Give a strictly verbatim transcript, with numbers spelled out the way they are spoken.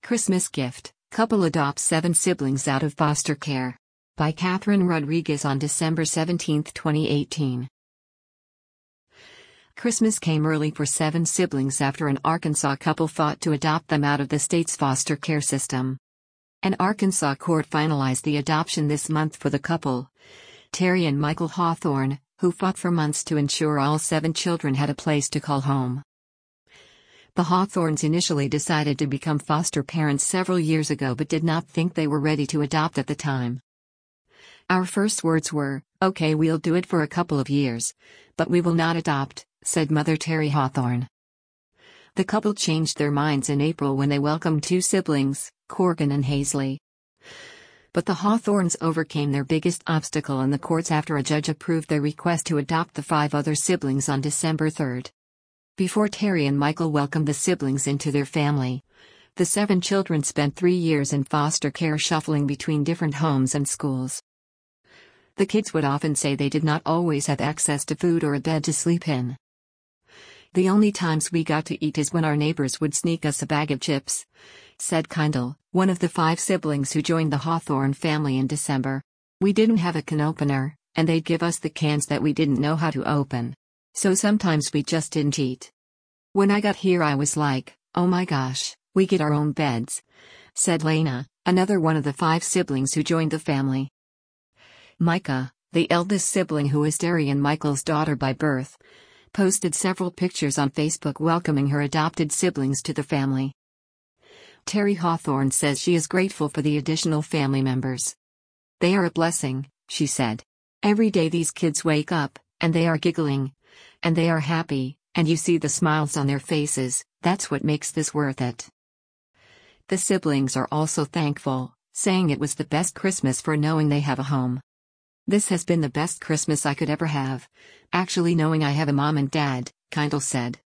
Christmas Gift, Couple Adopts Seven Siblings Out of Foster Care. By Catherine Rodriguez on December seventeenth, twenty eighteen. Christmas came early for seven siblings after an Arkansas couple fought to adopt them out of the state's foster care system. An Arkansas court finalized the adoption this month for the couple, Terry and Michael Hawthorne, who fought for months to ensure all seven children had a place to call home. The Hawthornes initially decided to become foster parents several years ago but did not think they were ready to adopt at the time. "Our first words were, okay, we'll do it for a couple of years, but we will not adopt," said mother Terry Hawthorne. The couple changed their minds in April when they welcomed two siblings, Corgan and Hazley. But the Hawthornes overcame their biggest obstacle in the courts after a judge approved their request to adopt the five other siblings on December third. Before Terry and Michael welcomed the siblings into their family, the seven children spent three years in foster care, shuffling between different homes and schools. The kids would often say they did not always have access to food or a bed to sleep in. "The only times we got to eat is when our neighbors would sneak us a bag of chips," said Kindle, one of the five siblings who joined the Hawthorne family in December. "We didn't have a can opener, and they'd give us the cans that we didn't know how to open. So sometimes we just didn't eat. When I got here I was like, oh my gosh, we get our own beds," said Lena, another one of the five siblings who joined the family. Micah, the eldest sibling who is Terry and Michael's daughter by birth, posted several pictures on Facebook welcoming her adopted siblings to the family. Terry Hawthorne says she is grateful for the additional family members. "They are a blessing," she said. "Every day these kids wake up, and they are giggling. And they are happy, and you see the smiles on their faces. That's what makes this worth it." The siblings are also thankful, saying it was the best Christmas for knowing they have a home. "This has been the best Christmas I could ever have, actually knowing I have a mom and dad," Kindle said.